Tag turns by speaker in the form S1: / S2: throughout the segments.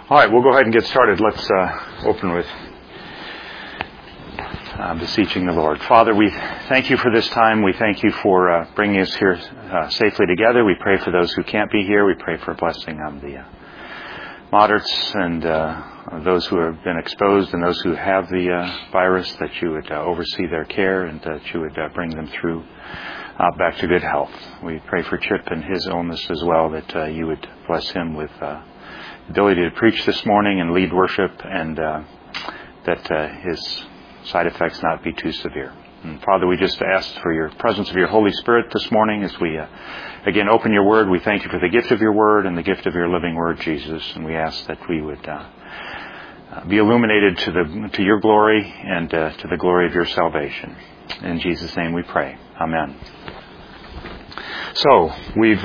S1: All right, we'll go ahead and get started. Let's open with beseeching the Lord. Father, we thank you for this time. We thank you for bringing us here safely together. We pray for those who can't be here. We pray for a blessing on the moderates and those who have been exposed and those who have the virus, that you would oversee their care and that you would bring them through back to good health. We pray for Chip and his illness as well, that you would bless him with ability to preach this morning and lead worship, and that his side effects not be too severe. And Father, we just ask for your presence of your Holy Spirit this morning as we again open your word. We thank you for the gift of your word and the gift of your living word, Jesus, and we ask that we would be illuminated to your glory and to the glory of your salvation. In Jesus' name we pray. Amen. So, we've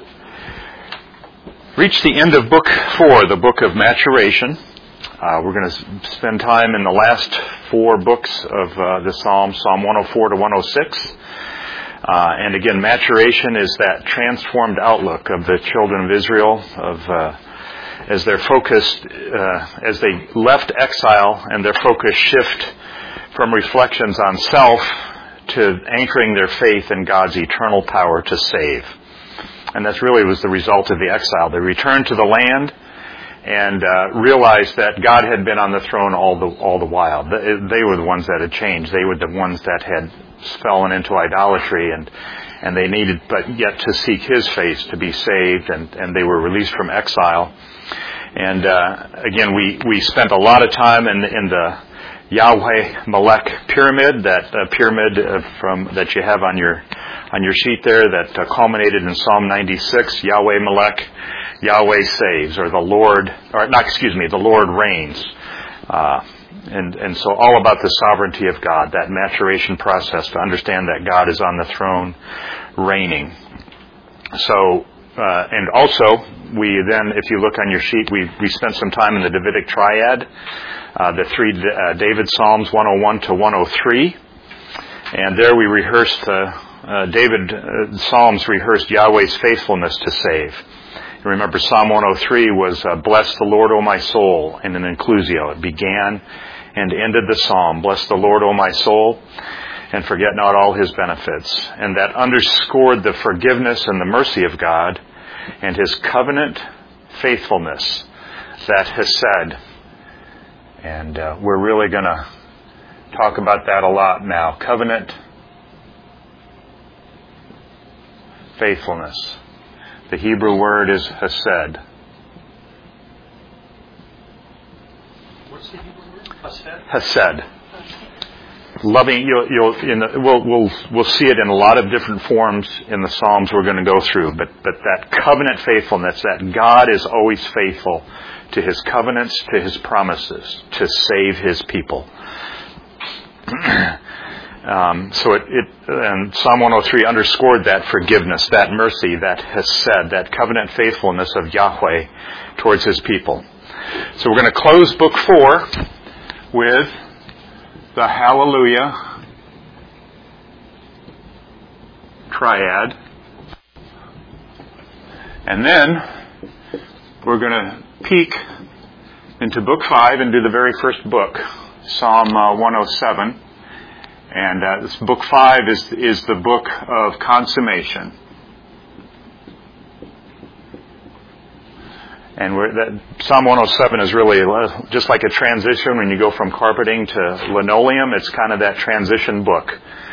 S1: reached the end of Book 4, the Book of Maturation. We're going to spend time in the last 4 books of the Psalms, Psalm 104 to 106. And again, maturation is that transformed outlook of the children of Israel, as they're focused, as they left exile and their focus shift from reflections on self to anchoring their faith in God's eternal power to save. And that really was the result of the exile. They returned to the land and realized that God had been on the throne all the while. They were the ones that had changed. They were the ones that had fallen into idolatry, and they needed but yet to seek His face to be saved, and they were released from exile. And again, we spent a lot of time in the Yahweh Melech pyramid, that pyramid that you have on your sheet there, that culminated in Psalm 96. Yahweh Melech, Yahweh saves, or the Lord reigns, and so all about the sovereignty of God, that maturation process to understand that God is on the throne, reigning. So, and also we then, if you look on your sheet, we spent some time in the Davidic triad. The 3 David Psalms, 101 to 103. And there we rehearsed, Psalms rehearsed Yahweh's faithfulness to save. You remember Psalm 103 was, bless the Lord, O my soul, in an inclusio. It began and ended the psalm. Bless the Lord, O my soul, and forget not all His benefits. And that underscored the forgiveness and the mercy of God and His covenant faithfulness, that Hesed. And we're really going to talk about that a lot now. Covenant faithfulness. The Hebrew word is Hesed.
S2: What's the Hebrew word?
S1: Hesed. Loving. We'll see it in a lot of different forms in the Psalms we're going to go through. But that covenant faithfulness, that God is always faithful to His covenants, to His promises, to save His people. So and Psalm 103 underscored that forgiveness, that mercy, that Hesed, that covenant faithfulness of Yahweh towards His people. So we're going to close Book 4 with the Hallelujah triad. And then we're going to peek into Book 5 and do the very first book, Psalm 107. And this Book 5 is the book of consummation. And Psalm 107 is really just like a transition when you go from carpeting to linoleum. It's kind of that transition book.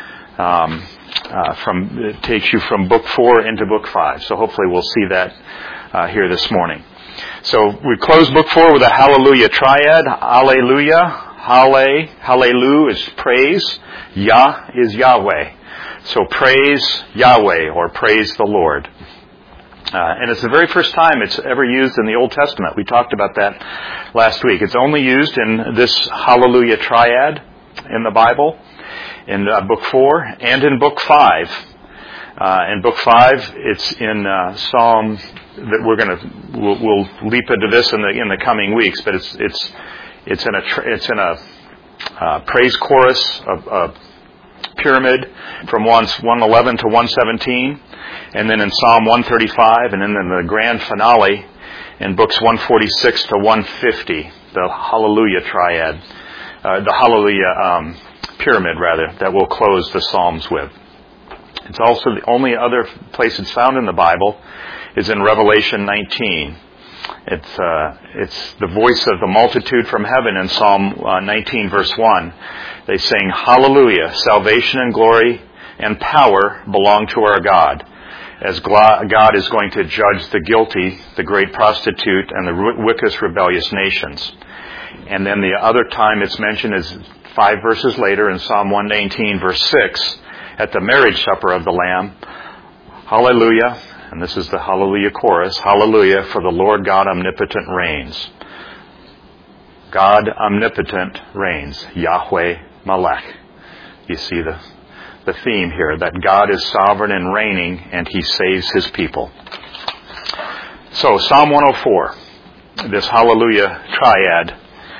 S1: It takes you from Book 4 into Book 5. So hopefully we'll see that here this morning. So we close Book 4 with a Hallelujah triad. Alleluia. Hallelu is praise. Yah is Yahweh. So praise Yahweh, or praise the Lord. And it's the very first time it's ever used in the Old Testament. We talked about that last week. It's only used in this Hallelujah triad in the Bible, in Book 4 and in Book 5. In Book 5, it's in Psalm that we'll leap into this in the coming weeks, but it's in a praise chorus, a pyramid from 111 to 117, and then in Psalm 135, and then in the grand finale, in books 146 to 150, the Hallelujah triad, the Hallelujah pyramid, rather, that we'll close the Psalms with. It's also the only other place it's found in the Bible is in Revelation 19. It's the voice of the multitude from heaven in Psalm 19, verse 1. They sing, "Hallelujah, salvation and glory and power belong to our God, as God is going to judge the guilty, the great prostitute, and the wicked rebellious nations." And then the other time it's mentioned is 5 verses later in Psalm 119, verse 6, at the marriage supper of the Lamb. "Hallelujah," and this is the Hallelujah chorus, "Hallelujah, for the Lord God omnipotent reigns." God omnipotent reigns. Yahweh Malech. You see the theme here, that God is sovereign and reigning, and He saves His people. So, Psalm 104, this Hallelujah triad.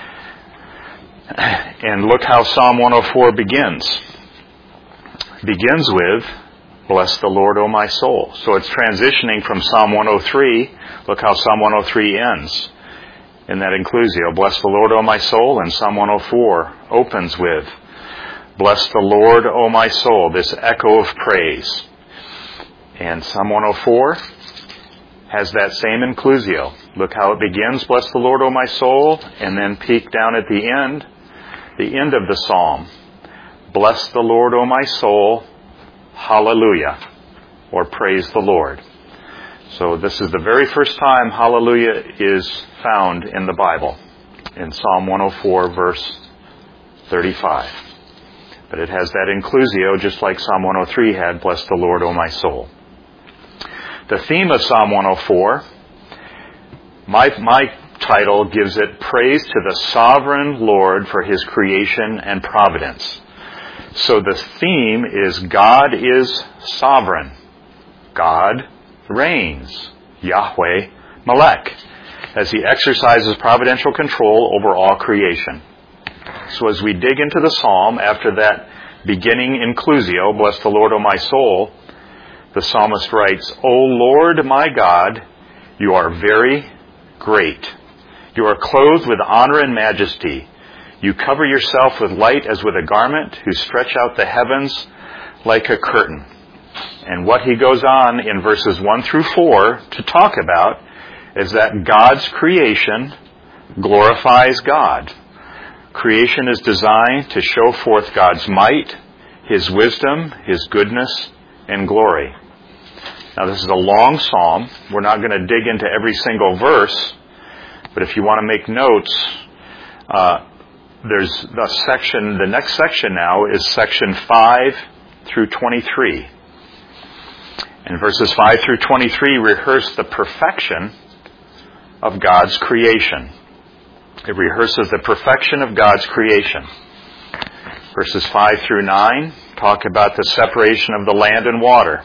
S1: And look how Psalm 104 begins. Begins with, "Bless the Lord, O my soul." So it's transitioning from Psalm 103. Look how Psalm 103 ends in that inclusio. "Bless the Lord, O my soul." And Psalm 104 opens with, "Bless the Lord, O my soul," this echo of praise. And Psalm 104 has that same inclusio. Look how it begins, "Bless the Lord, O my soul," and then peek down at the end of the psalm. "Bless the Lord, O my soul, hallelujah," or praise the Lord. So this is the very first time hallelujah is found in the Bible, in Psalm 104, verse 35. But it has that inclusio just like Psalm 103 had, "Bless the Lord, O my soul." The theme of Psalm 104, my title gives it, "Praise to the Sovereign Lord for His creation and providence." So the theme is God is sovereign. God reigns. Yahweh Malech, as He exercises providential control over all creation. So as we dig into the psalm, after that beginning inclusio, "Bless the Lord, O my soul," the psalmist writes, "O Lord my God, you are very great. You are clothed with honor and majesty. You cover yourself with light as with a garment, who stretch out the heavens like a curtain." And what he goes on in verses 1 through 4 to talk about is that God's creation glorifies God. Creation is designed to show forth God's might, His wisdom, His goodness, and glory. Now this is a long psalm. We're not going to dig into every single verse, but if you want to make notes, there's a section, the next section now is section 5 through 23. And verses 5 through 23 rehearse the perfection of God's creation. It rehearses the perfection of God's creation. Verses 5 through 9 talk about the separation of the land and water.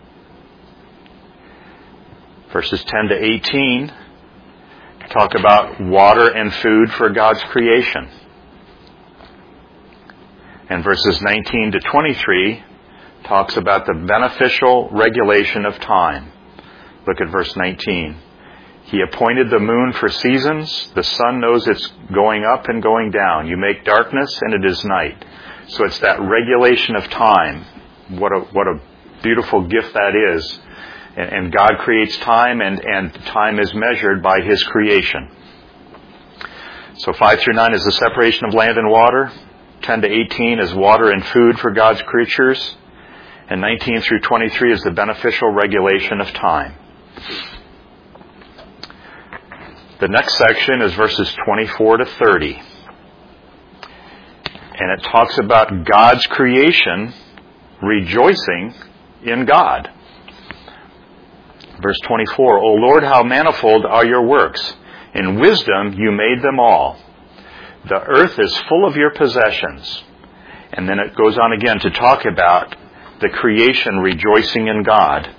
S1: Verses 10 to 18 talk about water and food for God's creation. And verses 19 to 23 talks about the beneficial regulation of time. Look at verse 19. "He appointed the moon for seasons. The sun knows it's going up and going down. You make darkness and it is night." So it's that regulation of time. What a beautiful gift that is. And God creates time, and time is measured by His creation. So 5 through 9 is the separation of land and water. 10 to 18 is water and food for God's creatures. And 19 through 23 is the beneficial regulation of time. The next section is verses 24 to 30. And it talks about God's creation rejoicing in God. Verse 24, "O Lord, how manifold are your works. In wisdom you made them all. The earth is full of your possessions." And then it goes on again to talk about the creation rejoicing in God.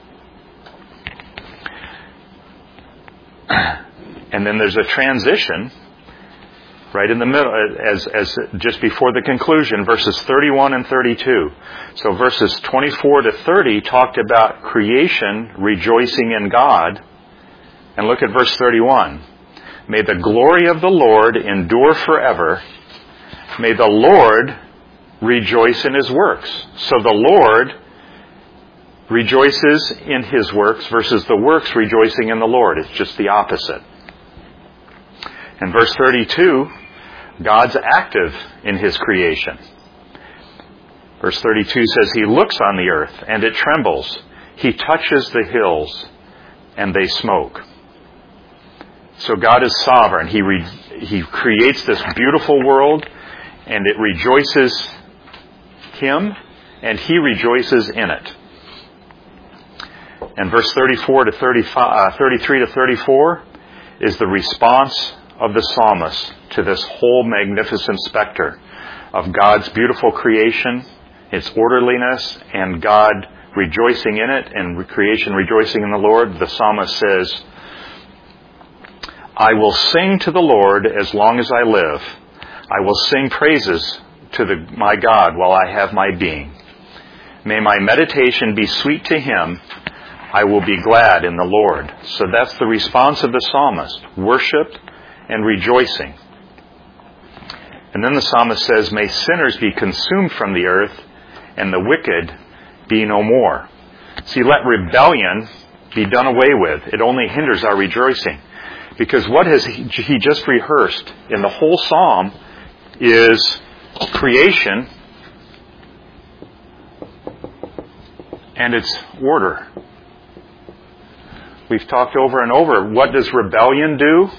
S1: And then there's a transition right in the middle, as just before the conclusion, verses 31 and 32. So verses 24 to 30 talked about creation rejoicing in God, And look at verse 31. May the glory of the Lord endure forever. May the Lord rejoice in His works. So the Lord rejoices in His works versus the works rejoicing in the Lord. It's just the opposite. In verse 32, God's active in His creation. Verse 32 says, He looks on the earth, and it trembles. He touches the hills, and they smoke. So God is sovereign. He creates this beautiful world, and it rejoices Him, and He rejoices in it. And verse 33 to 34 is the response of the psalmist to this whole magnificent specter of God's beautiful creation, its orderliness, and God rejoicing in it, and creation rejoicing in the Lord. The psalmist says, I will sing to the Lord as long as I live. I will sing praises to my God while I have my being. May my meditation be sweet to Him. I will be glad in the Lord. So that's the response of the psalmist, worship and rejoicing. And then the psalmist says, may sinners be consumed from the earth, and the wicked be no more. See, let rebellion be done away with. It only hinders our rejoicing. Because what has he just rehearsed in the whole psalm is creation and its order. We've talked over and over. What does rebellion do?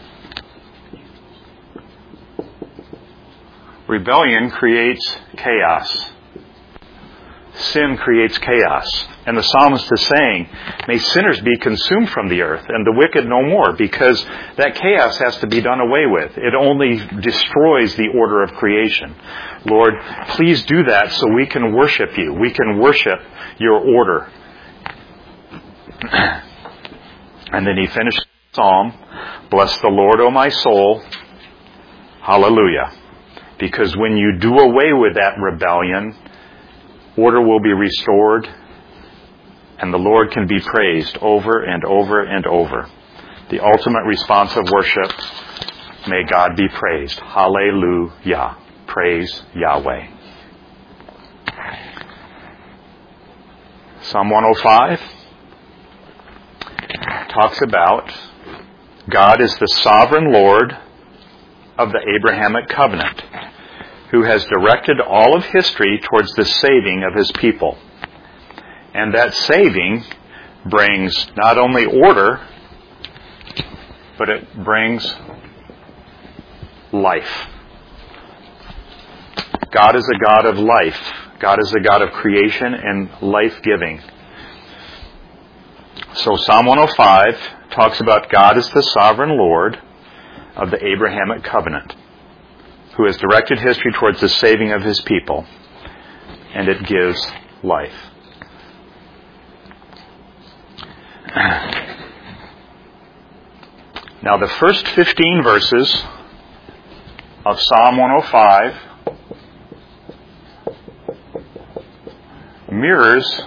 S1: Rebellion creates chaos. Sin creates chaos. And the psalmist is saying, may sinners be consumed from the earth, and the wicked no more, because that chaos has to be done away with. It only destroys the order of creation. Lord, please do that so we can worship You. We can worship Your order. And then he finished the psalm, bless the Lord, O my soul. Hallelujah. Because when you do away with that rebellion, order will be restored, and the Lord can be praised over and over and over. The ultimate response of worship, may God be praised. Hallelujah. Praise Yahweh. Psalm 105 talks about God is the sovereign Lord of the Abrahamic covenant, who has directed all of history towards the saving of His people. And that saving brings not only order, but it brings life. God is a God of life. God is a God of creation and life-giving. So Psalm 105 talks about God as the sovereign Lord of the Abrahamic covenant, who has directed history towards the saving of His people, and it gives life. Now the first 15 verses of Psalm 105 mirrors,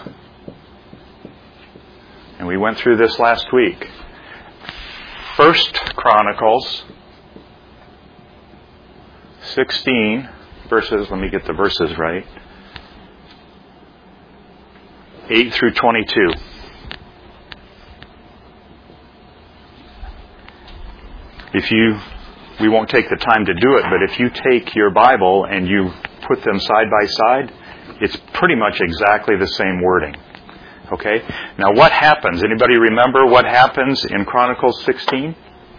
S1: and we went through this last week, 1 Chronicles 16 verses, let me get the verses right, 8 through 22. We won't take the time to do it, but if you take your Bible and you put them side by side, it's pretty much exactly the same wording. Okay? Now what happens? Anybody remember what happens in Chronicles 16?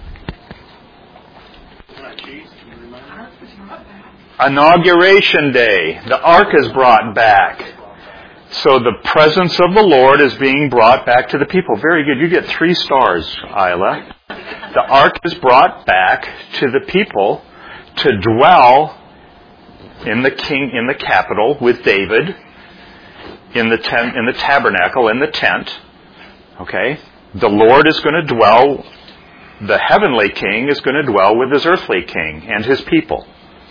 S1: Inauguration Day. The ark is brought back. So the presence of the Lord is being brought back to the people. Very good. You get 3 stars, Isla. The ark is brought back to the people to dwell in the capital with David, in the tabernacle, in the tent. Okay? The Lord is going to dwell, the heavenly king is going to dwell with his earthly king and his people.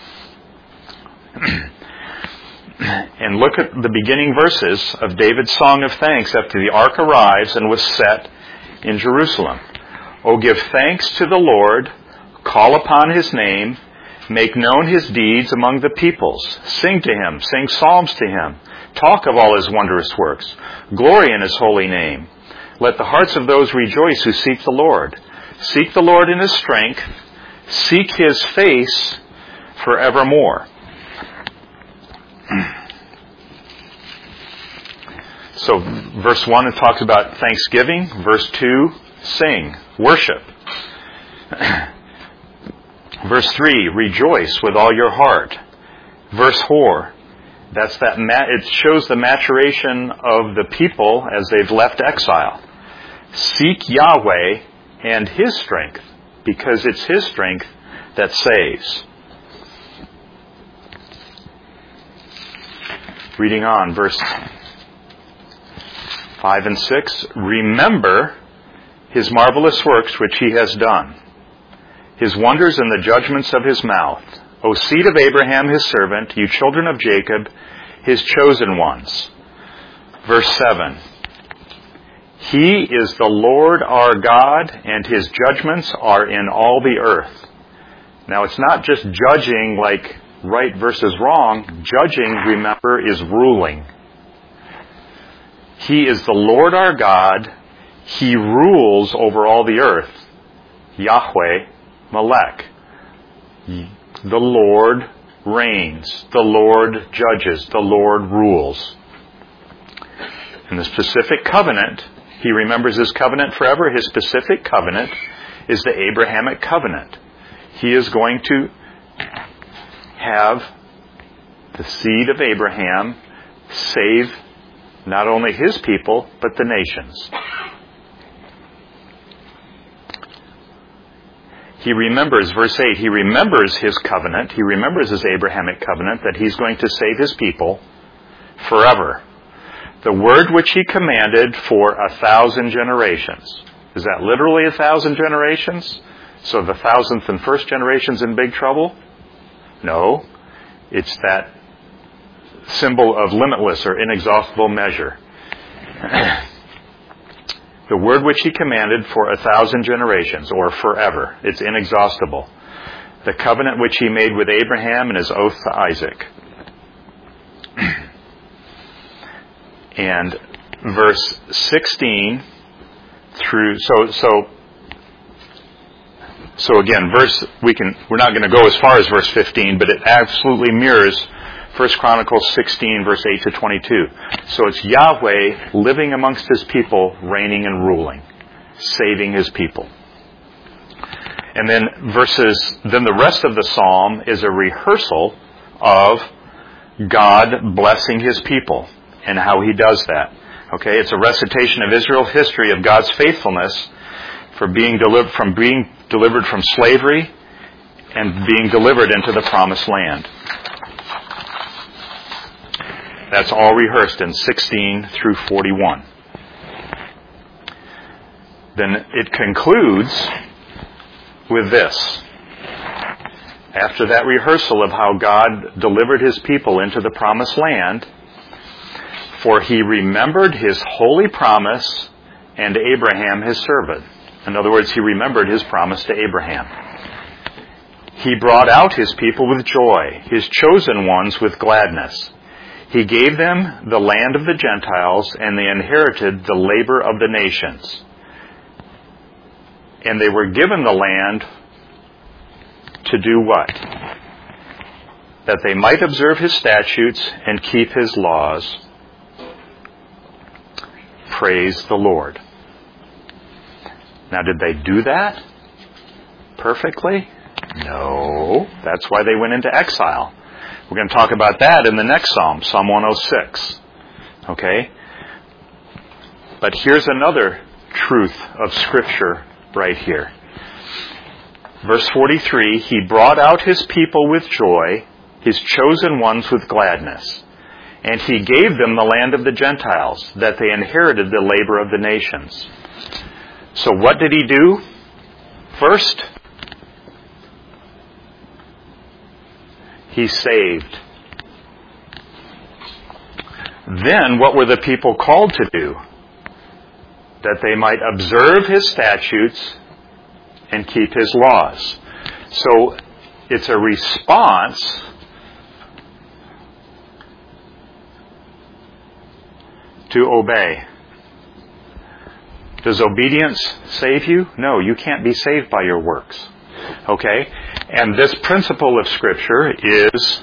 S1: And look at the beginning verses of David's song of thanks after the ark arrives and was set in Jerusalem. O give thanks to the Lord, call upon his name, make known his deeds among the peoples. Sing to him, sing psalms to him, talk of all his wondrous works, glory in his holy name. Let the hearts of those rejoice who seek the Lord. Seek the Lord in his strength, seek his face forevermore. So verse 1, it talks about thanksgiving. Verse 2, sing, worship. Verse 3, rejoice with all your heart. Verse 4, it shows the maturation of the people as they've left exile. Seek Yahweh and his strength, because it's his strength that saves. Reading on, verse 5 and 6, remember his marvelous works which he has done, his wonders and the judgments of his mouth. O seed of Abraham his servant, you children of Jacob, his chosen ones. Verse 7, he is the Lord our God, and his judgments are in all the earth. Now it's not just judging like right versus wrong. Judging, remember, is ruling. He is the Lord our God. He rules over all the earth. Yahweh, Melech. The Lord reigns. The Lord judges. The Lord rules. In the specific covenant, he remembers his covenant forever. His specific covenant is the Abrahamic covenant. He is going to have the seed of Abraham save not only his people, but the nations. He remembers, verse 8, he remembers his covenant, he remembers his Abrahamic covenant, that he's going to save his people forever. The word which he commanded for 1,000 generations. Is that literally 1,000 generations? So the 1,000th and first generation's in big trouble? No. It's that symbol of limitless or inexhaustible measure. The word which he commanded for 1,000 generations, or forever. It's inexhaustible. The covenant which he made with Abraham and his oath to Isaac. And verse 16 through, so again, we're not going to go as far as verse 15, but it absolutely mirrors 1 Chronicles 16, verse 8 to 22. So it's Yahweh living amongst his people, reigning and ruling, saving his people. And then the rest of the psalm is a rehearsal of God blessing his people and how he does that. Okay, it's a recitation of Israel's history of God's faithfulness for being delivered from slavery and being delivered into the promised land. That's all rehearsed in 16 through 41. Then it concludes with this. After that rehearsal of how God delivered his people into the promised land, for he remembered his holy promise and Abraham his servant. In other words, he remembered his promise to Abraham. He brought out his people with joy, his chosen ones with gladness. He gave them the land of the Gentiles, and they inherited the labor of the nations. And they were given the land to do what? That they might observe his statutes and keep his laws. Praise the Lord. Now, did they do that perfectly? No. That's why they went into exile. We're going to talk about that in the next psalm, Psalm 106. Okay? But here's another truth of Scripture right here. Verse 43, he brought out his people with joy, his chosen ones with gladness. And he gave them the land of the Gentiles, that they inherited the labor of the nations. So what did he do? First, he saved. Then what were the people called to do? That they might observe his statutes and keep His laws. So it's a response to obey. Does obedience save you? No, you can't be saved by your works. Okay? And this principle of Scripture is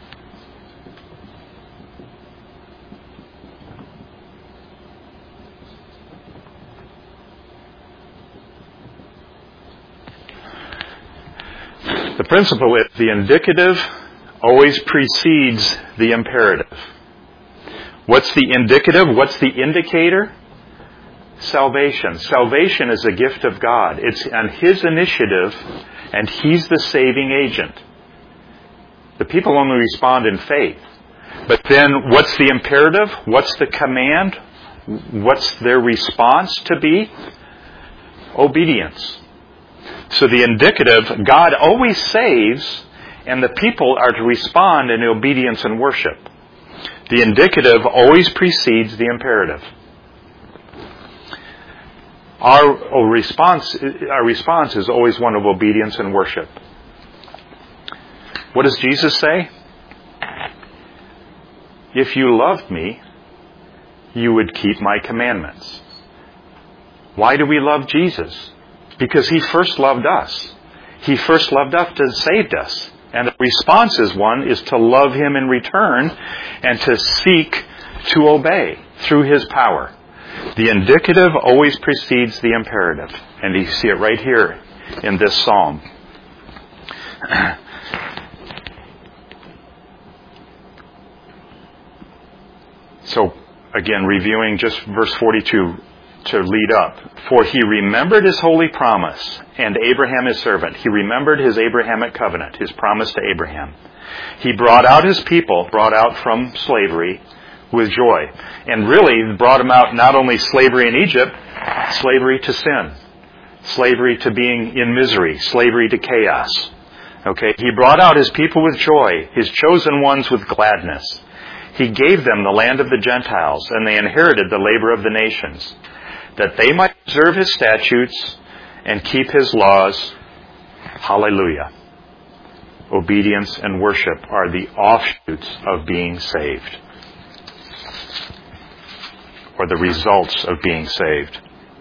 S1: the principle is the indicative always precedes the imperative. What's the indicative? What's the indicator? Salvation. Salvation is a gift of God. It's on His initiative, and He's the saving agent. The people only respond in faith. But then what's the imperative? What's the command? What's their response to be? Obedience. So the indicative, God always saves, and the people are to respond in obedience and worship. The indicative always precedes the imperative. Our response is always one of obedience and worship. What does Jesus say? If you loved me, you would keep my commandments. Why do we love Jesus? Because He first loved us. He first loved us and saved us. And the response is to love Him in return and to seek to obey through His power. The indicative always precedes the imperative. And you see it right here in this psalm. So, again, reviewing just verse 42 to lead up. For He remembered His holy promise and Abraham His servant. He remembered His Abrahamic covenant, His promise to Abraham. He brought out His people, brought out from slavery, with joy. And really brought them out not only slavery in Egypt, slavery to sin, slavery to being in misery, slavery to chaos. Okay, He brought out His people with joy, His chosen ones with gladness. He gave them the land of the Gentiles, and they inherited the labor of the nations, that they might observe His statutes and keep His laws. Hallelujah. Obedience and worship are the offshoots of being saved, or the results of being saved.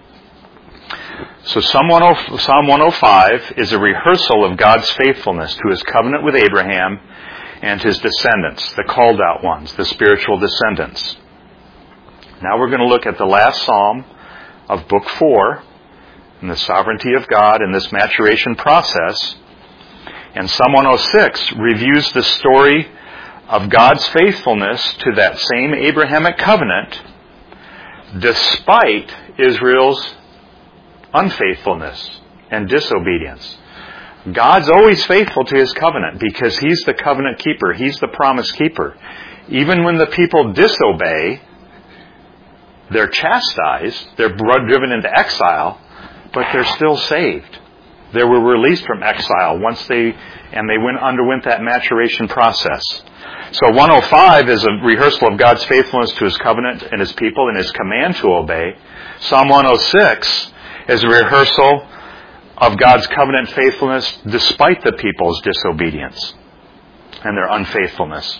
S1: So Psalm 105 is a rehearsal of God's faithfulness to His covenant with Abraham and his descendants, the called out ones, the spiritual descendants. Now we're going to look at the last psalm of Book 4 and the sovereignty of God in this maturation process. And Psalm 106 reviews the story of God's faithfulness to that same Abrahamic covenant despite Israel's unfaithfulness and disobedience. God's always faithful to His covenant because He's the covenant keeper. He's the promise keeper. Even when the people disobey, they're chastised, they're driven into exile, but they're still saved. They were released from exile once they underwent that maturation process. So 105 is a rehearsal of God's faithfulness to His covenant and His people and His command to obey. Psalm 106 is a rehearsal of God's covenant faithfulness despite the people's disobedience and their unfaithfulness.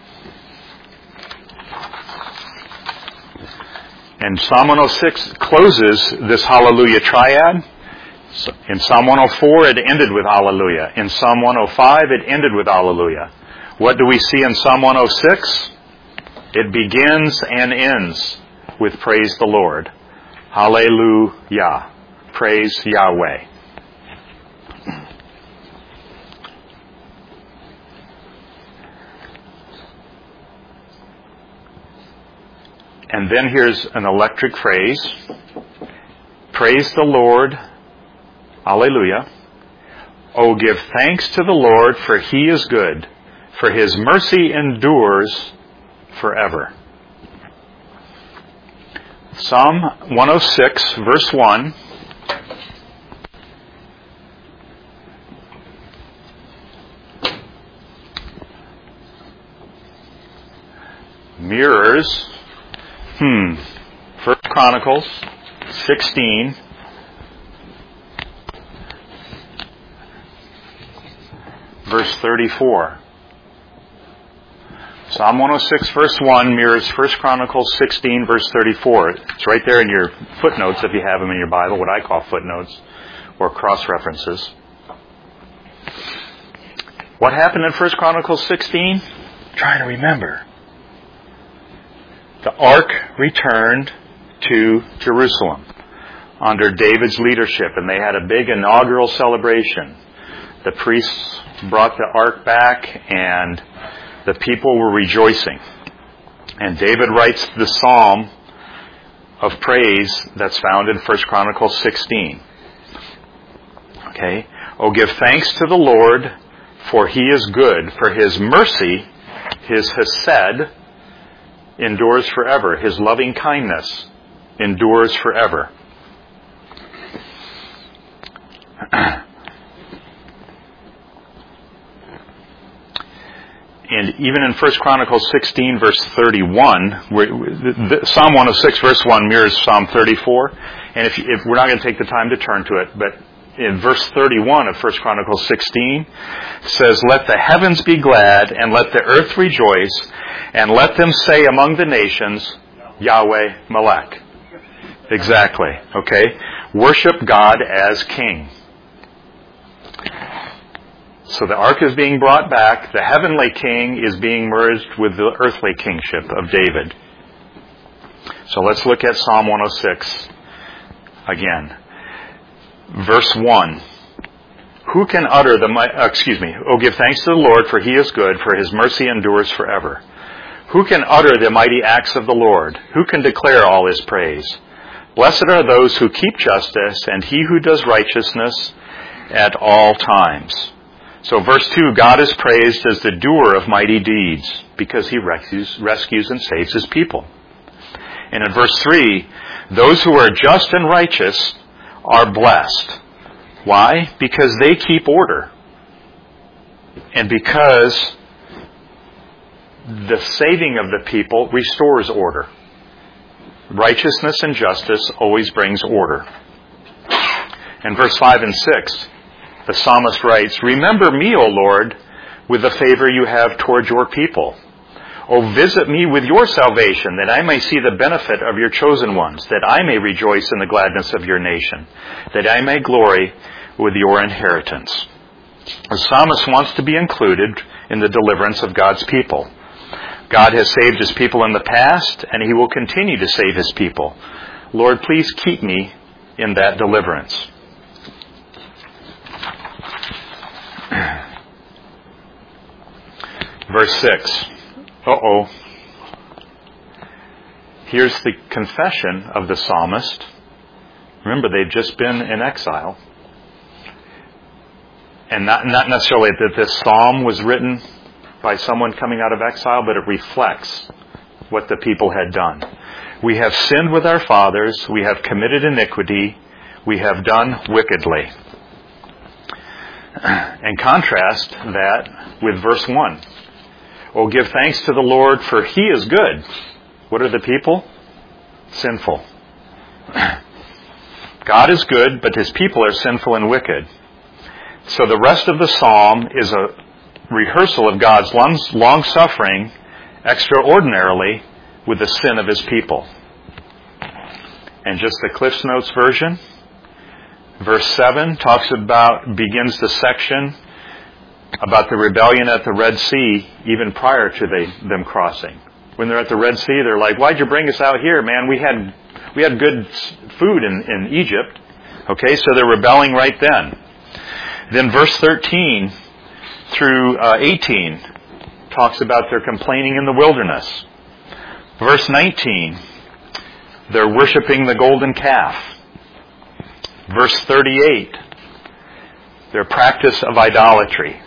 S1: And Psalm 106 closes this Hallelujah triad. In Psalm 104, it ended with Hallelujah. In Psalm 105, it ended with Hallelujah. What do we see in Psalm 106? It begins and ends with Praise the Lord. Hallelujah. Praise Yahweh. And then here's an electric phrase. Praise the Lord. Alleluia. Oh, give thanks to the Lord, for He is good, for His mercy endures forever. Psalm 106, verse 1. Mirrors 1 Chronicles 16, verse 34. Psalm 106, verse 1 mirrors 1 Chronicles 16, verse 34. It's right there in your footnotes if you have them in your Bible, what I call footnotes, or cross-references. What happened in 1 Chronicles 16? Trying to remember. The ark returned to Jerusalem under David's leadership, and they had a big inaugural celebration. The priests brought the ark back, and the people were rejoicing. And David writes the psalm of praise that's found in 1 Chronicles 16. Okay? Oh, give thanks to the Lord, for He is good, for His mercy, His hesed, endures forever. His loving kindness endures forever. And even in 1 Chronicles 16, verse 31, Psalm 106, verse 1 mirrors Psalm 34. And if we're not going to take the time to turn to it, but in verse 31 of 1 Chronicles 16, it says, "Let the heavens be glad, and let the earth rejoice, and let them say among the nations, Yahweh Melech." Exactly. Okay? Worship God as King. So the ark is being brought back. The heavenly king is being merged with the earthly kingship of David. So let's look at Psalm 106 again. Verse 1. Who can utter Oh, give thanks to the Lord, for He is good, for His mercy endures forever. Who can utter the mighty acts of the Lord? Who can declare all His praise? Blessed are those who keep justice, and he who does righteousness at all times. So verse 2, God is praised as the doer of mighty deeds, because He rescues and saves His people. And in verse 3, those who are just and righteous are blessed. Why? Because they keep order. And because the saving of the people restores order. Righteousness and justice always brings order. In verse 5 and 6, the psalmist writes, "Remember me, O Lord, with the favor you have toward your people. O visit me with your salvation, that I may see the benefit of your chosen ones, that I may rejoice in the gladness of your nation, that I may glory with your inheritance." The psalmist wants to be included in the deliverance of God's people. God has saved His people in the past, and He will continue to save His people. Lord, please keep me in that deliverance. Verse 6. Here's the confession of the psalmist. Remember, they've just been in exile. And not necessarily that this psalm was written by someone coming out of exile, but it reflects what the people had done. We have sinned with our fathers. We have committed iniquity. We have done wickedly. And contrast that with verse 1. Oh, give thanks to the Lord, for He is good. What are the people? Sinful. God is good, but His people are sinful and wicked. So the rest of the psalm is a rehearsal of God's long-suffering extraordinarily with the sin of His people. And just the Cliff's Notes version, verse 7 begins the section about the rebellion at the Red Sea even prior to them crossing. When they're at the Red Sea, they're like, "Why'd you bring us out here, man? We had good food in Egypt." Okay, so they're rebelling right then. Then verse 13 through 18 talks about their complaining in the wilderness. Verse 19, they're worshiping the golden calf. Verse 38, their practice of idolatry.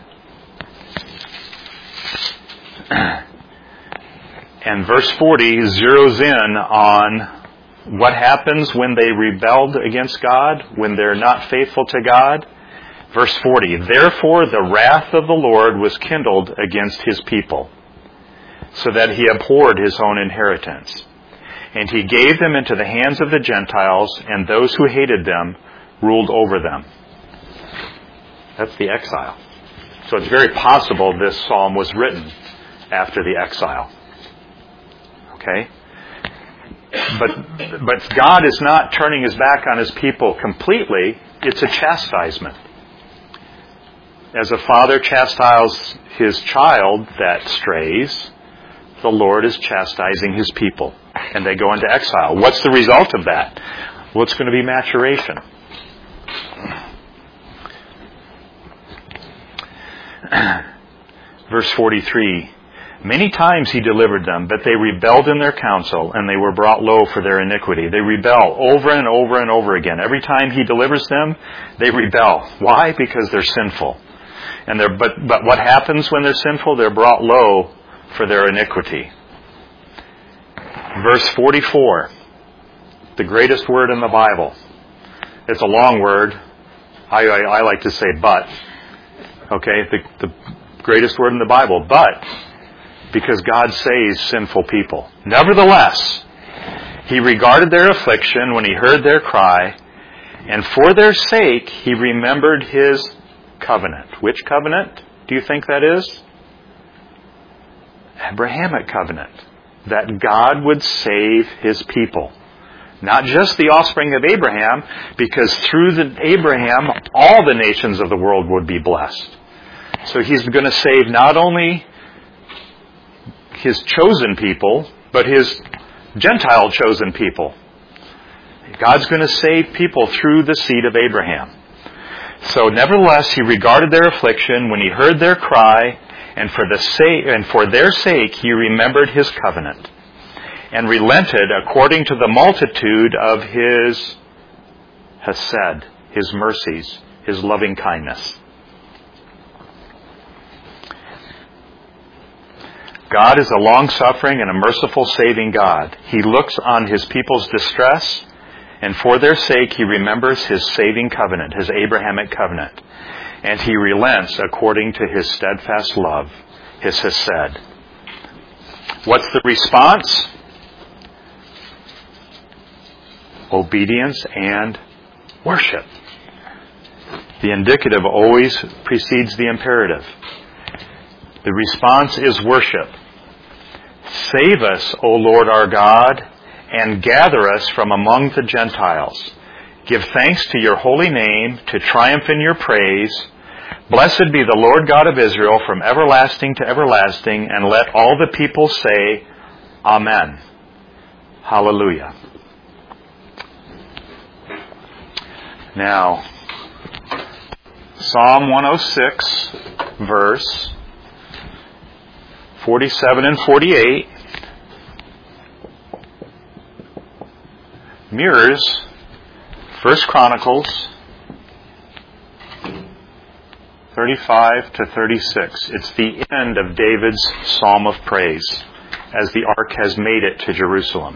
S1: And verse 40 zeroes in on what happens when they rebelled against God, when they're not faithful to God. Verse 40, therefore the wrath of the Lord was kindled against His people, so that He abhorred His own inheritance. And He gave them into the hands of the Gentiles, and those who hated them ruled over them. That's the exile. So it's very possible this psalm was written after the exile. Okay? But God is not turning His back on His people completely. It's a chastisement. As a father chastises his child that strays, the Lord is chastising His people. And they go into exile. What's the result of that? Well, it's going to be maturation. Verse 43, many times He delivered them, but they rebelled in their counsel, and they were brought low for their iniquity. They rebel over and over and over again. Every time He delivers them, they rebel. Why? Because they're sinful. And but what happens when they're sinful? They're brought low for their iniquity. Verse 44, the greatest word in the Bible. It's a long word. I like to say but. Okay, the greatest word in the Bible, but because God saves sinful people. Nevertheless, He regarded their affliction when He heard their cry, and for their sake He remembered His covenant. Which covenant do you think that is? Abrahamic covenant. That God would save His people. Not just the offspring of Abraham, because through Abraham, all the nations of the world would be blessed. So He's going to save not only His chosen people, but His Gentile chosen people. God's going to save people through the seed of Abraham. So nevertheless, He regarded their affliction when He heard their cry, and for their sake He remembered His covenant, and relented according to the multitude of His hesed, His mercies, His loving kindness. God is a long-suffering and a merciful saving God. He looks on His people's distress, and for their sake He remembers His saving covenant, His Abrahamic covenant. And He relents according to His steadfast love, His hesed. What's the response? Obedience and worship. The indicative always precedes the imperative. The response is worship. Save us, O Lord our God, and gather us from among the Gentiles. Give thanks to Your holy name, to triumph in Your praise. Blessed be the Lord God of Israel from everlasting to everlasting, and let all the people say, Amen. Hallelujah. Now, Psalm 106, verse 47 and 48 mirrors 1 Chronicles 35 to 36. It's the end of David's psalm of praise as the ark has made it to Jerusalem.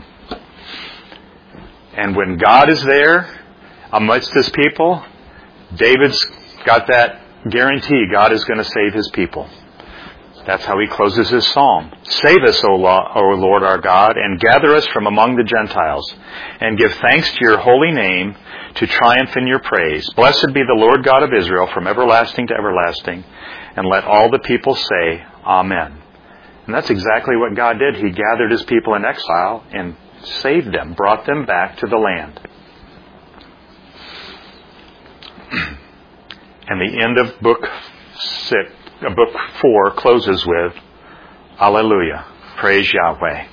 S1: And when God is there amidst His people, David's got that guarantee God is going to save His people. That's how he closes his psalm. Save us, O Lord our God, and gather us from among the Gentiles, and give thanks to Your holy name, to triumph in Your praise. Blessed be the Lord God of Israel from everlasting to everlasting, and let all the people say, Amen. And that's exactly what God did. He gathered His people in exile and saved them, brought them back to the land. And the end of book 4 closes with, Alleluia, praise Yahweh.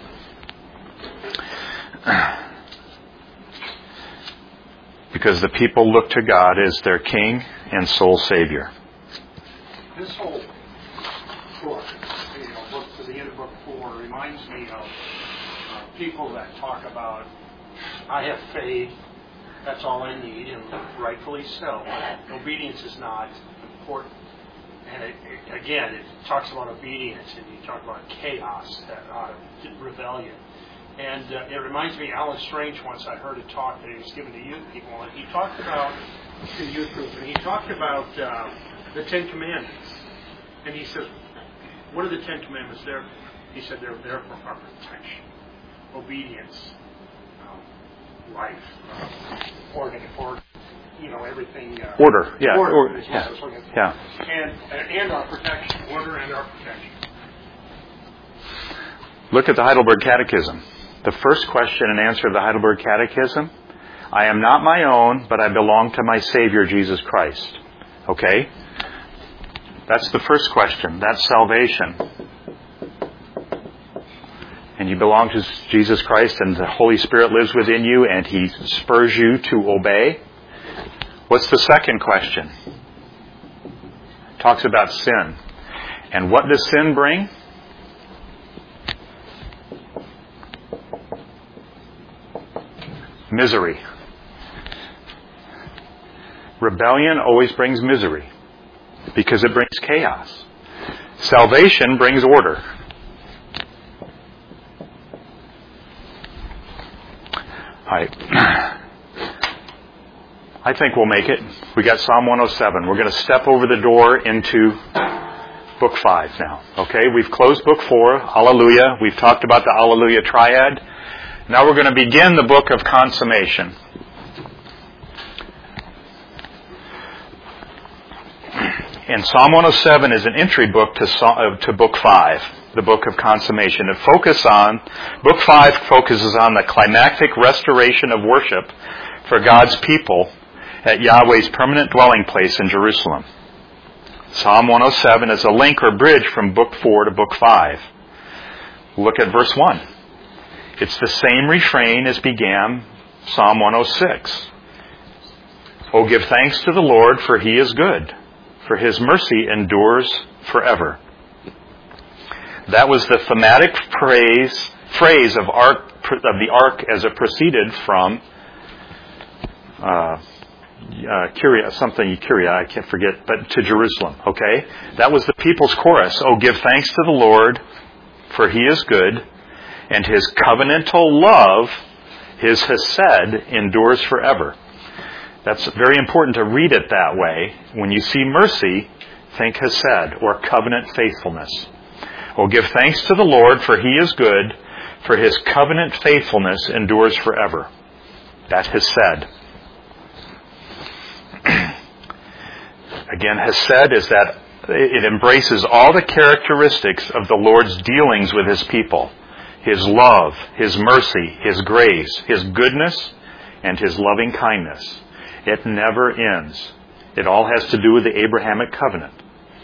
S1: Because the people look to God as their King and sole Savior.
S2: This whole book, book to the end of book 4, reminds me of people that talk about, I have faith, that's all I need, and rightfully so. Obedience is not important. And it talks about obedience, and you talk about chaos, rebellion. And it reminds me, Alan Strange once I heard a talk that he was giving to youth people, and he talked about, to youth group, and he talked about the Ten Commandments. And he says, what are the Ten Commandments there? He said they're there for our protection, obedience, life, order. everything.
S1: Order, yeah.
S2: Order is what I was looking for.
S1: Yeah.
S2: And our protection. Order and our protection.
S1: Look at the Heidelberg Catechism. The first question and answer of the Heidelberg Catechism, I am not my own, but I belong to my Savior, Jesus Christ. Okay? That's the first question. That's salvation. And you belong to Jesus Christ, and the Holy Spirit lives within you, and He spurs you to obey. What's the second question? It talks about sin. And what does sin bring? Misery. Rebellion always brings misery because it brings chaos. Salvation brings order. I think we'll make it. We got Psalm 107. We're going to step over the door into Book 5 now. Okay, we've closed Book 4. Hallelujah. We've talked about the Hallelujah triad. Now we're going to begin the book of consummation. And Psalm 107 is an entry book to Book 5, the book of consummation. Book 5 focuses on the climactic restoration of worship for God's people at Yahweh's permanent dwelling place in Jerusalem. Psalm 107 is a link or bridge from Book 4 to Book 5. Look at verse 1. It's the same refrain as began Psalm 106. Oh, give thanks to the Lord, for He is good, for His mercy endures forever. That was the thematic phrase of the ark as it proceeded from Kyria, I can't forget, but to Jerusalem, okay? That was the people's chorus. Oh, give thanks to the Lord, for He is good, and His covenantal love, His hesed, endures forever. That's very important to read it that way. When you see mercy, think hesed, or covenant faithfulness. Oh, give thanks to the Lord, for He is good, for His covenant faithfulness endures forever. That's hesed. Again, hesed is that it embraces all the characteristics of the Lord's dealings with His people. His love, His mercy, His grace, His goodness, and His loving kindness. It never ends. It all has to do with the Abrahamic covenant.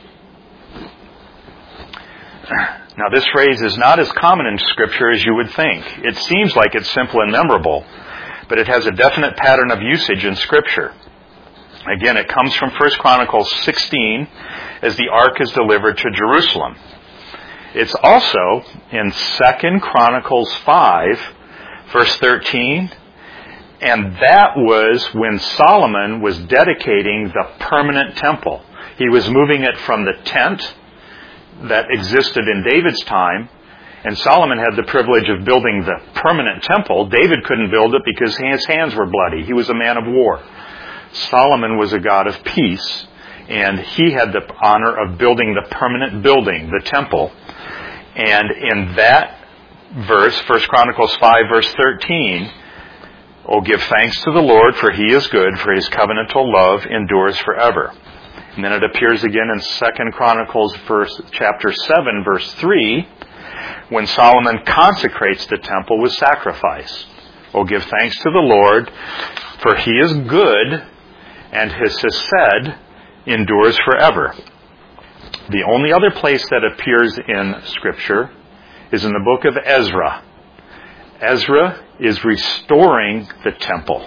S1: Now, this phrase is not as common in Scripture as you would think. It seems like it's simple and memorable, but it has a definite pattern of usage in Scripture. Again, it comes from 1 Chronicles 16 as the ark is delivered to Jerusalem. It's also in 2 Chronicles 5, verse 13, and that was when Solomon was dedicating the permanent temple. He was moving it from the tent that existed in David's time, and Solomon had the privilege of building the permanent temple. David couldn't build it because his hands were bloody. He was a man of war. Solomon was a God of peace, and he had the honor of building the permanent building, the temple. And in that verse, 1 Chronicles 5, verse 13, oh, give thanks to the Lord, for He is good, for His covenantal love endures forever. And then it appears again in 2 Chronicles chapter 7, verse 3, when Solomon consecrates the temple with sacrifice. Oh, give thanks to the Lord, for He is good, and His hesed endures forever. The only other place that appears in Scripture is in the book of Ezra. Ezra is restoring the temple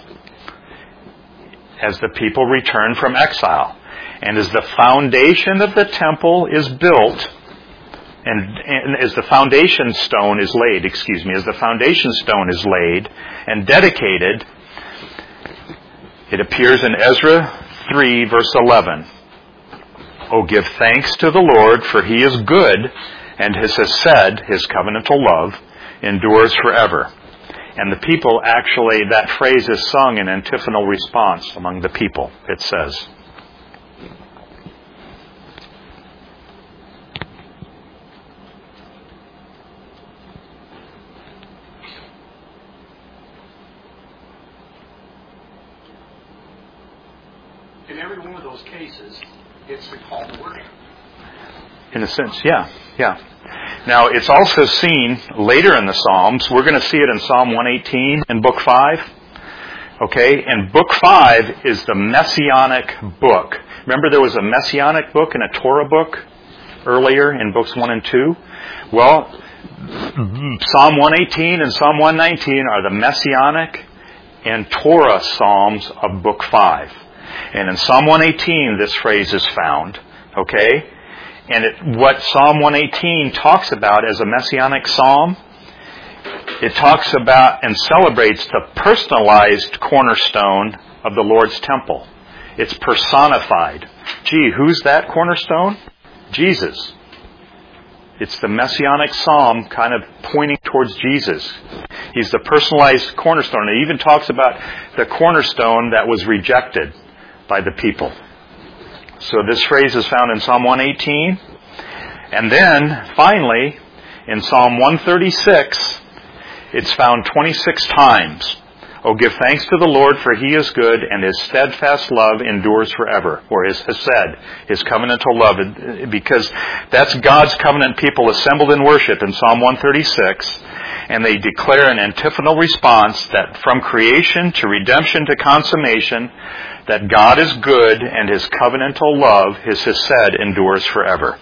S1: as the people return from exile. And as the foundation of the temple is built, and as the foundation stone is laid, and dedicated, it appears in Ezra 3, verse 11. Oh, give thanks to the Lord, for He is good, and His hesed, His covenantal love, endures forever. And the people actually, that phrase is sung in antiphonal response among the people, it says.
S2: those cases, it's the call to worship.
S1: In a sense, yeah. Now, it's also seen later in the Psalms. We're going to see it in Psalm 118 in Book 5. Okay? And Book 5 is the Messianic book. Remember there was a Messianic book and a Torah book earlier in Books 1 and 2? Well, Psalm 118 and Psalm 119 are the Messianic and Torah Psalms of Book 5. And in Psalm 118, this phrase is found. Okay? And what Psalm 118 talks about as a Messianic psalm, it talks about and celebrates the personalized cornerstone of the Lord's temple. It's personified. Gee, who's that cornerstone? Jesus. It's the Messianic psalm kind of pointing towards Jesus. He's the personalized cornerstone. It even talks about the cornerstone that was rejected by the people. So this phrase is found in Psalm 118. And then, finally, in Psalm 136, it's found 26 times. Oh, give thanks to the Lord, for He is good, and His steadfast love endures forever. Or His hesed, His covenantal love, because that's God's covenant people assembled in worship in Psalm 136. And they declare an antiphonal response that from creation to redemption to consummation, that God is good and His covenantal love, His hesed, endures forever.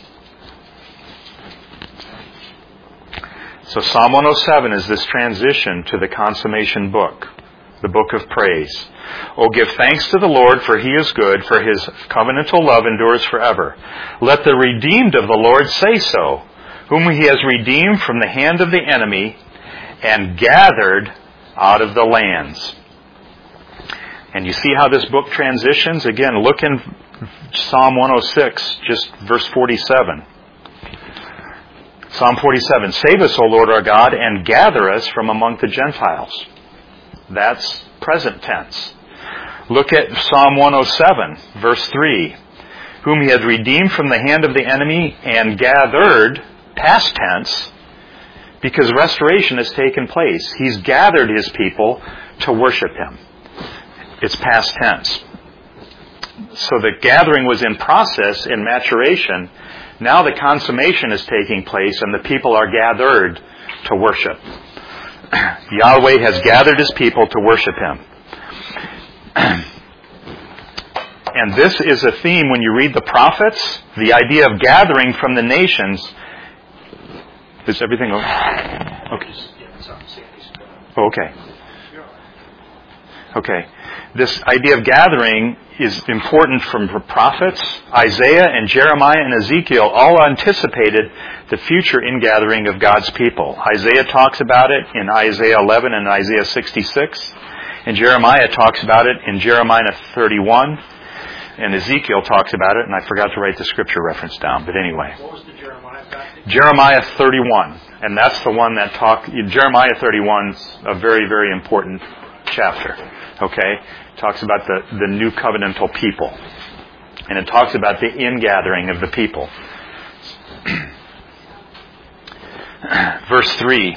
S1: So Psalm 107 is this transition to the consummation book, the book of praise. Oh, give thanks to the Lord, for He is good, for His covenantal love endures forever. Let the redeemed of the Lord say so, whom He has redeemed from the hand of the enemy and gathered out of the lands. And you see how this book transitions? Again, look in Psalm 106, just verse 47. Psalm 47, save us, O Lord our God, and gather us from among the Gentiles. That's present tense. Look at Psalm 107, verse 3. Whom He has redeemed from the hand of the enemy and gathered, past tense, because restoration has taken place. He's gathered His people to worship Him. It's past tense. So the gathering was in process, in maturation. Now the consummation is taking place and the people are gathered to worship. Yahweh has gathered His people to worship Him. And this is a theme when you read the prophets, the idea of gathering from the nations. Is everything okay? Okay. Okay. This idea of gathering is important from the prophets. Isaiah and Jeremiah and Ezekiel all anticipated the future ingathering of God's people. Isaiah talks about it in Isaiah 11 and Isaiah 66. And Jeremiah talks about it in Jeremiah 31. And Ezekiel talks about it, and I forgot to write the scripture reference down, but anyway.
S2: What was the Jeremiah passage?
S1: Jeremiah 31. And that's the one that Jeremiah 31 is a very, very important chapter. Okay? It talks about the new covenantal people. And it talks about the ingathering of the people. Verse 3.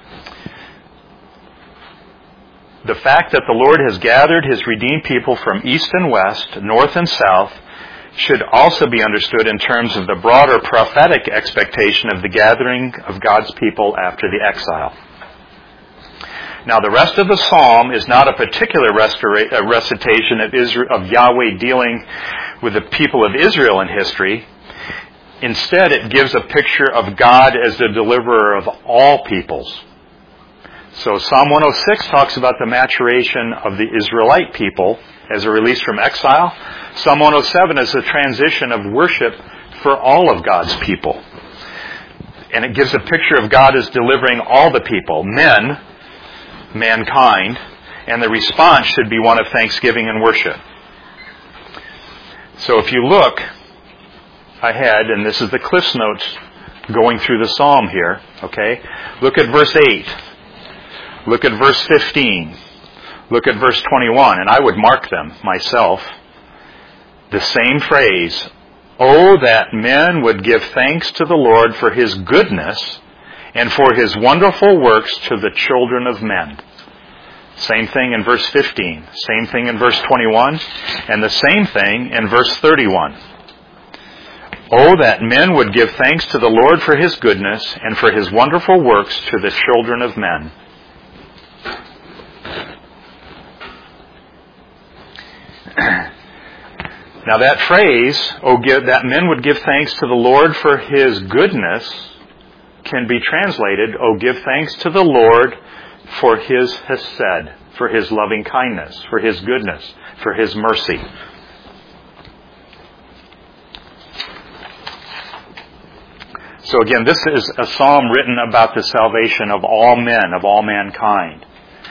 S1: The fact that the Lord has gathered His redeemed people from east and west, north and south, should also be understood in terms of the broader prophetic expectation of the gathering of God's people after the exile. Now, the rest of the psalm is not a particular recitation of Yahweh dealing with the people of Israel in history. Instead, it gives a picture of God as the deliverer of all peoples. So Psalm 106 talks about the maturation of the Israelite people as a release from exile. Psalm 107 is a transition of worship for all of God's people. And it gives a picture of God as delivering all the people, mankind, and the response should be one of thanksgiving and worship. So if you look ahead, and this is the Cliff's Notes going through the psalm here, okay? Look at verse 8. Look at verse 15. Look at verse 21, and I would mark them myself. The same phrase, "Oh, that men would give thanks to the Lord for His goodness and for His wonderful works to the children of men." Same thing in verse 15. Same thing in verse 21. And the same thing in verse 31. Oh, that men would give thanks to the Lord for His goodness and for His wonderful works to the children of men. Now that phrase, that men would give thanks to the Lord for His goodness, can be translated, oh, give thanks to the Lord for His hesed, for His loving kindness, for His goodness, for His mercy. So again, this is a psalm written about the salvation of all men, of all mankind.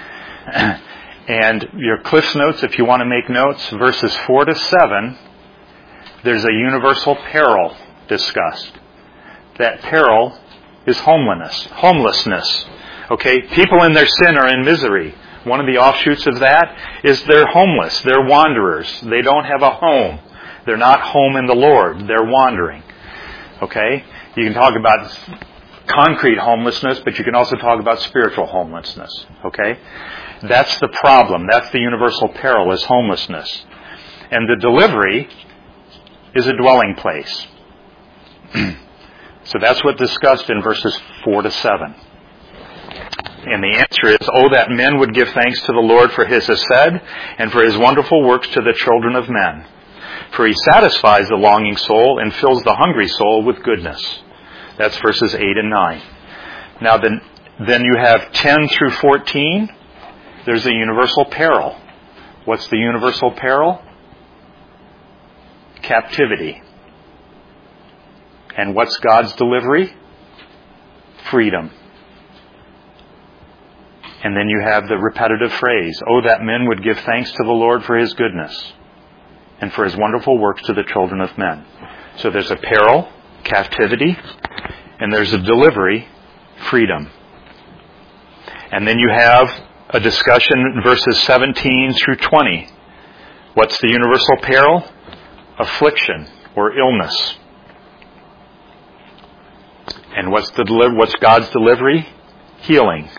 S1: And your Cliff's Notes, if you want to make notes, verses 4 to 7, there's a universal peril discussed. That peril is homelessness. Okay? People in their sin are in misery. One of the offshoots of that is they're homeless. They're wanderers. They don't have a home. They're not home in the Lord. They're wandering. Okay? You can talk about concrete homelessness, but you can also talk about spiritual homelessness. Okay? That's the problem. That's the universal peril, is homelessness. And the delivery is a dwelling place. So that's what's discussed in verses 4 to 7. And the answer is, oh, that men would give thanks to the Lord for His hesed and for His wonderful works to the children of men. For He satisfies the longing soul and fills the hungry soul with goodness. That's verses 8 and 9. Now then you have 10 through 14. There's a universal peril. What's the universal peril? Captivity. And what's God's delivery? Freedom. And then you have the repetitive phrase, oh, that men would give thanks to the Lord for His goodness and for His wonderful works to the children of men. So there's a peril, captivity, and there's a delivery, freedom. And then you have a discussion in verses 17 through 20. What's the universal peril? Affliction or illness. And what's God's delivery? Healing.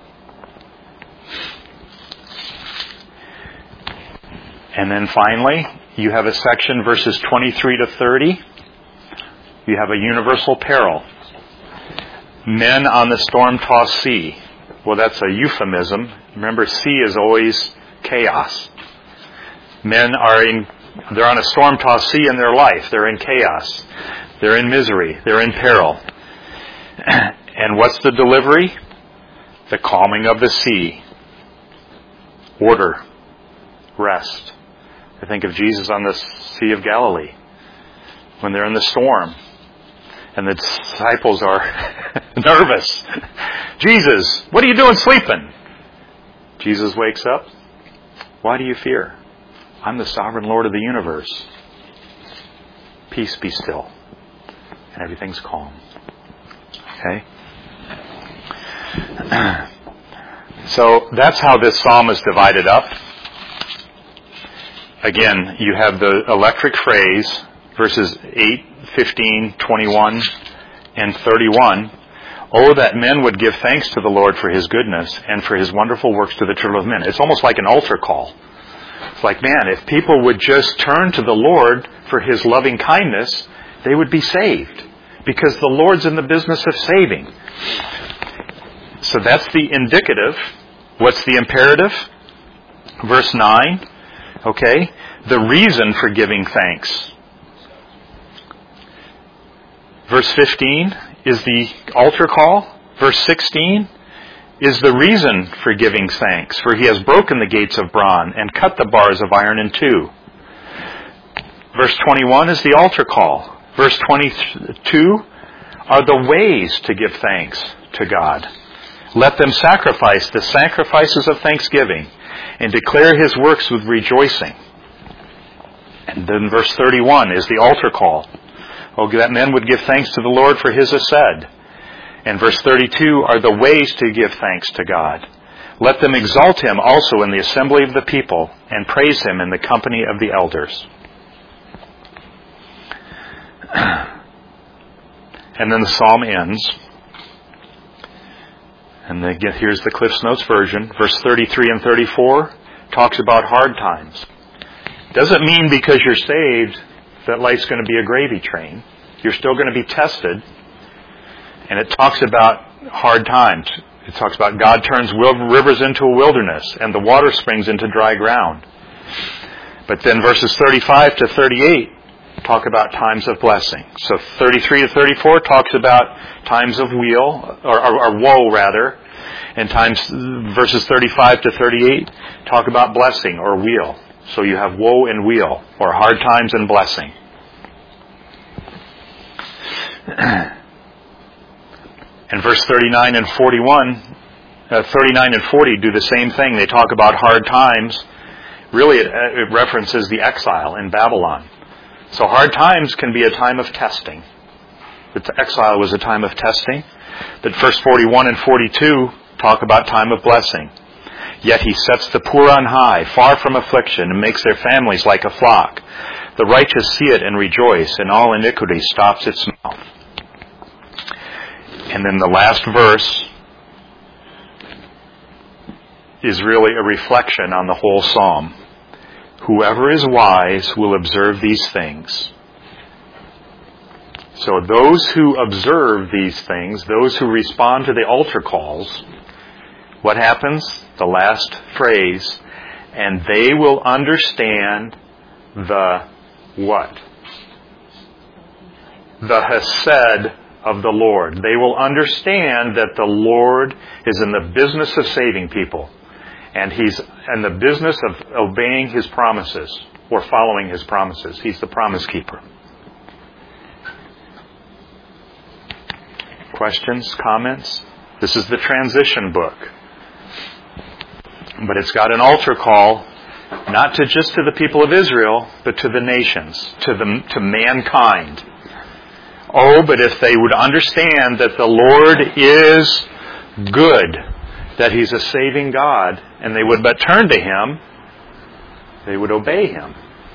S1: And then finally, you have a section, verses 23 to 30. You have a universal peril. Men on the storm-tossed sea. Well, that's a euphemism. Remember, sea is always chaos. Men they're on a storm-tossed sea in their life. They're in chaos. They're in misery. They're in peril. And what's the delivery? The calming of the sea. Order. Rest. I think of Jesus on the Sea of Galilee when they're in the storm and the disciples are nervous. Jesus, what are you doing sleeping? Jesus wakes up. Why do you fear? I'm the sovereign Lord of the universe. Peace, be still. And everything's calm. Okay? So that's how this psalm is divided up. Again, you have the electric phrase, verses 8, 15, 21, and 31. Oh, that men would give thanks to the Lord for His goodness and for His wonderful works to the children of men. It's almost like an altar call. It's like, man, if people would just turn to the Lord for His loving kindness, they would be saved. Because the Lord's in the business of saving. So that's the indicative. What's the imperative? Verse 9. Okay? The reason for giving thanks. Verse 15 is the altar call. Verse 16 is the reason for giving thanks. For He has broken the gates of bronze and cut the bars of iron in two. Verse 21 is the altar call. Verse 22 are the ways to give thanks to God. Let them sacrifice the sacrifices of thanksgiving and declare His works with rejoicing. And then verse 31 is the altar call. Oh, that men would give thanks to the Lord for His hesed. And verse 32 are the ways to give thanks to God. Let them exalt Him also in the assembly of the people and praise Him in the company of the elders. And then the psalm ends. And again, here's the Cliff's Notes version. Verse 33 and 34 talks about hard times. Doesn't mean because you're saved that life's going to be a gravy train. You're still going to be tested. And it talks about hard times. It talks about God turns rivers into a wilderness and the water springs into dry ground. But then verses 35 to 38 talk about times of blessing. So 33 to 34 talks about times of weal, or woe rather. And verses 35 to 38 talk about blessing or weal. So you have woe and weal, or hard times and blessing. And verse 39 and 40 do the same thing. They talk about hard times. Really, it references the exile in Babylon. So hard times can be a time of testing. The exile was a time of testing. But verse 41 and 42 talk about time of blessing. Yet he sets the poor on high, far from affliction, and makes their families like a flock. The righteous see it and rejoice, and all iniquity stops its mouth. And then the last verse is really a reflection on the whole psalm. Whoever is wise will observe these things. So those who observe these things, those who respond to the altar calls, what happens? The last phrase, and they will understand the what? The hesed of the Lord. They will understand that the Lord is in the business of saving people. And He's in the business of obeying His promises or following His promises. He's the promise keeper. Questions? Comments? This is the transition book. But it's got an altar call, not just to the people of Israel, but to the nations, to mankind. Oh, but if they would understand that the Lord is good, that He's a saving God, and they would but turn to Him, they would obey Him.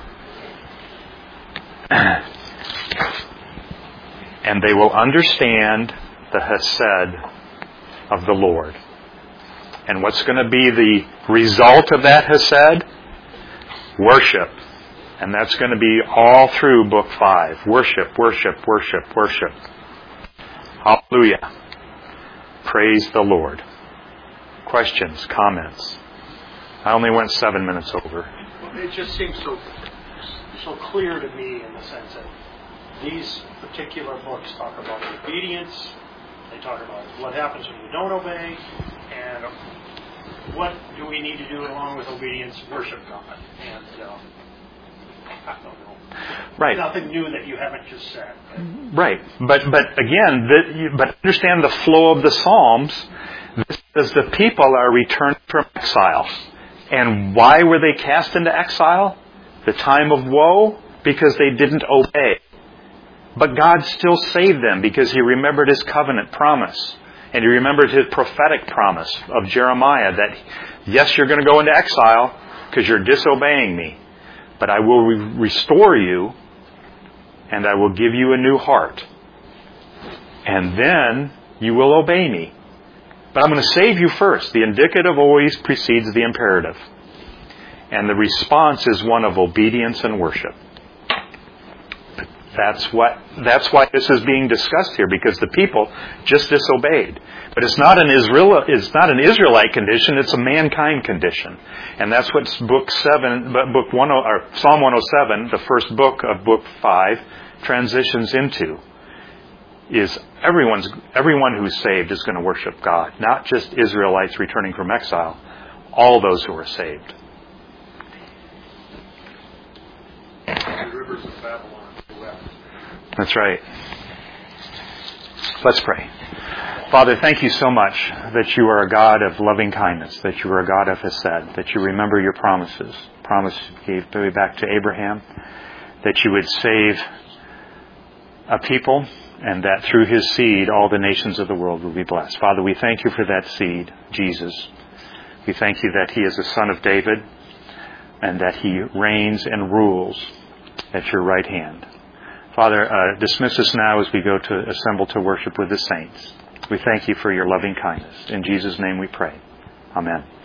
S1: And they will understand the hesed of the Lord. And what's going to be the result of that hesed? Worship. And that's going to be all through Book 5. Worship, worship, worship, worship. Hallelujah. Praise the Lord. Questions, comments? I only went 7 minutes over.
S2: It just seems so clear to me in the sense that these particular books talk about obedience. They talk about what happens when you don't obey, and what do we need to do along with obedience? Worship God. And I don't know.
S1: Right.
S2: Nothing new that you haven't just said.
S1: Right. But again, but understand the flow of the Psalms. This says the people are returned from exile. And why were they cast into exile? The time of woe? Because they didn't obey. But God still saved them because He remembered His covenant promise. And He remembered His prophetic promise of Jeremiah that, yes, you're going to go into exile because you're disobeying Me. But I will restore you and I will give you a new heart. And then you will obey Me. But I'm going to save you first. The indicative always precedes the imperative. And the response is one of obedience and worship. That's why this is being discussed here, because the people just disobeyed. But it's not an Israelite condition, it's a mankind condition. And that's what Psalm 107, the first book of Book 5, transitions into. Is everyone who's saved is going to worship God, not just Israelites returning from exile, all those who are saved.
S2: The rivers of Babylon.
S1: That's right. Let's pray. Father, thank You so much that You are a God of loving kindness, that You are a God of Hesed, that You remember Your promises. Promise You gave way back to Abraham, that You would save a people, and that through His seed all the nations of the world will be blessed. Father, we thank You for that seed, Jesus. We thank You that He is the Son of David, and that He reigns and rules at Your right hand. Father, dismiss us now as we go to assemble to worship with the saints. We thank you for your loving kindness. In Jesus' name we pray. Amen.